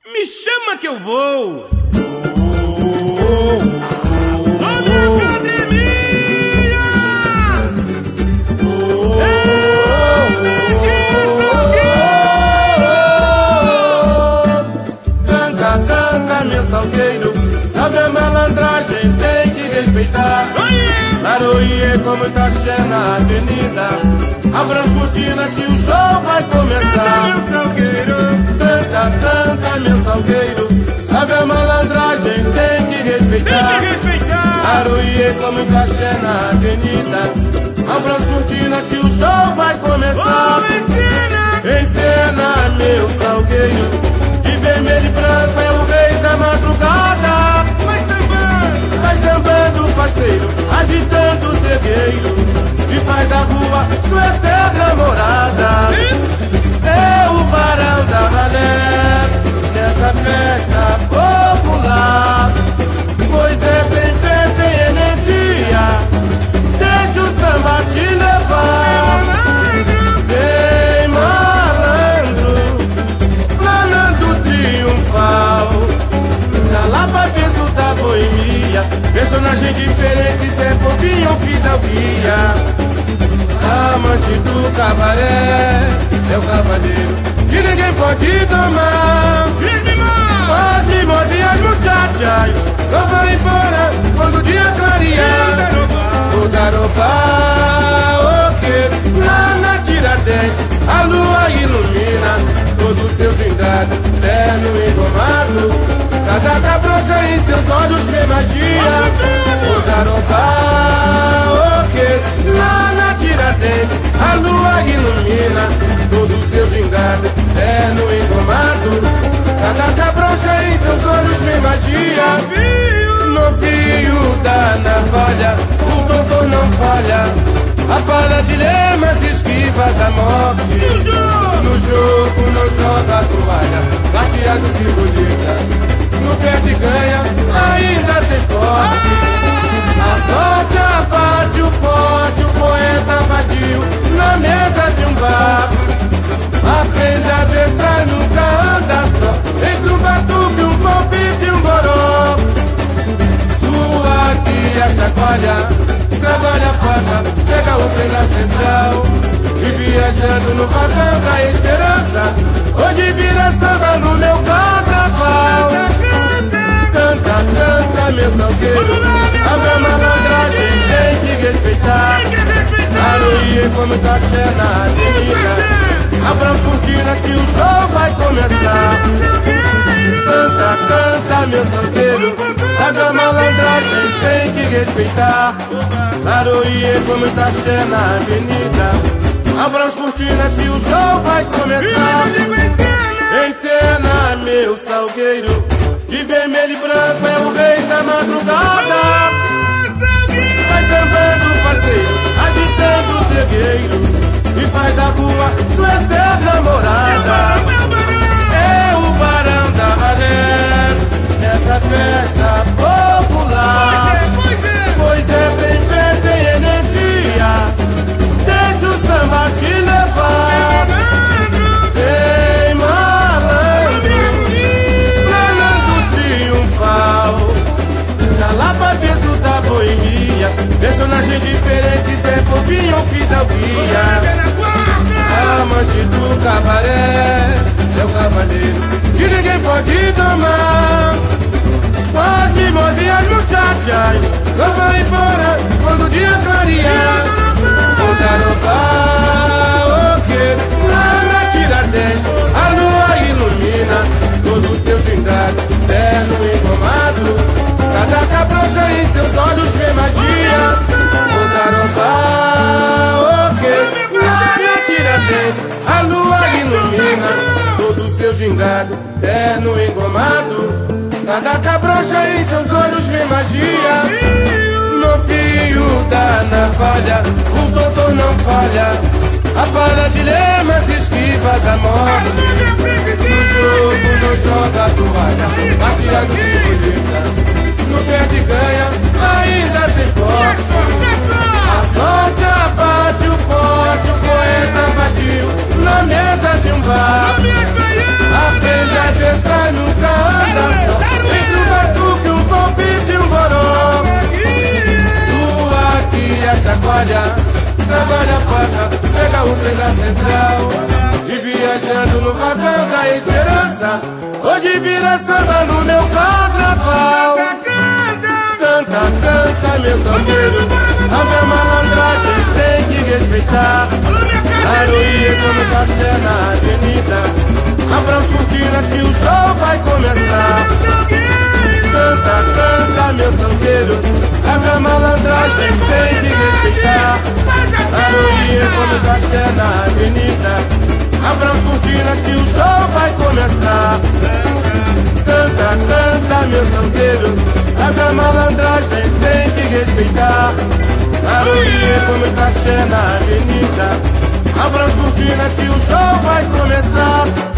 Me chama que eu vou. Salgueiro, sabe a malandragem, tem que respeitar. Laroie com muita xé na avenida, abra as cortinas que o show vai começar. Canta, meu salgueiro, canta, canta, meu salgueiro, sabe a malandragem, tem que respeitar. Laroie com muita xé na avenida, abra as cortinas que o show vai começar. Encena, meu salgueiro, de vermelho e branco é o rei da madrugada. Vai sambando, parceiro, agitando o tregueiro, e faz da rua sua eterna morada. É o varão da ralé, nessa festa popular. Pois é, tem fé, tem energia, deixa o samba te levar. Vem malandro, planando triunfal, na Lapa penso da boemia, personagem diferente, Zé Povinho ou Fidalguia. Amante do cabaré, é o cavaleiro que ninguém pode tomar. As mimosinhas muchachas não vão embora quando o dia clarear. O garopá, ok, lá na Tiradentes a lua ilumina todo o seu gingado, terno engomado. Cada cabrocha em seus olhos vê magia. O garopá, ok, lá na Tiradentes a lua ilumina todo o seu gingado, terno engomado. Cada cabrocha em seus olhos vê magia. No fio da navalha o doutor não falha, a bala de lemas esquiva da morte. No jogo não joga a toalha, bateado se bonita, no perde e ganha, ainda tem forte. A sorte abate o forte, o poeta vadio na mesa de um bar. Aprende a pensar, nunca anda só, entre um batuque, um palpite e um goró. Sua guia chacoalha, trabalha a faca, pega o trem da central, e viajando no vagão da esperança, hoje vira samba no meu carnaval. Canta, canta, meu salgueiro, a minha malandragem tem que respeitar. Laroie com muita xé na avenida, abra as cortinas que o show vai começar. Canta, canta, meu salgueiro, a minha malandragem tem que respeitar. Laroie com muita xé na avenida, abra as cortinas que o show vai começar. Encena, meu salgueiro, de vermelho e branco é o rei da madrugada. Vai sambando, parceiro, agitando o tregueiro, e faz da rua sua eterna morada. É o barão da ralé, nessa festa popular. Pois é, tem fé, tem energia, deixa o samba te levar. Vem malandro, planando triunfal, na Lapa penso da boemia, personagem diferente, Zé Povinho ou Fidalguia. Amante do cabaré, é o cavaleiro que ninguém pode tomar. As mimosinhas muchachas só vão embora quando o dia clarear. O garopá, ok, lá na Tiradentes a lua ilumina todo o seu gingado, terno engomado. Cada cabrocha em seus olhos vê magia. O garopá, ok, lá na Tiradentes a lua ilumina todo o seu gingado, terno engomado. Cada cabrocha em seus olhos vê magia. No fio da navalha o doutor não falha, a bala de lemas esquiva da morte. No jogo não joga a toalha, bateado se bonita, no perde e ganha, ainda tem forte. A sorte abate o forte, o poeta vadio na mesa de um bar. Aprende a pensar, nunca é samba no meu carnaval. Canta, canta, meu sambeiro, a minha malandragem tem que respeitar. Aroia como cachê na avenida, abra as cortinas que o show vai começar. Canta, canta, meu sambeiro, a minha malandragem tem que respeitar. Aroia como cachê na avenida, abra as cortinas que o show vai começar. Canta, canta, meu santeiro, a minha malandragem tem que respeitar. Aroia como cachê na avenida, abra as cortinas que o show vai começar.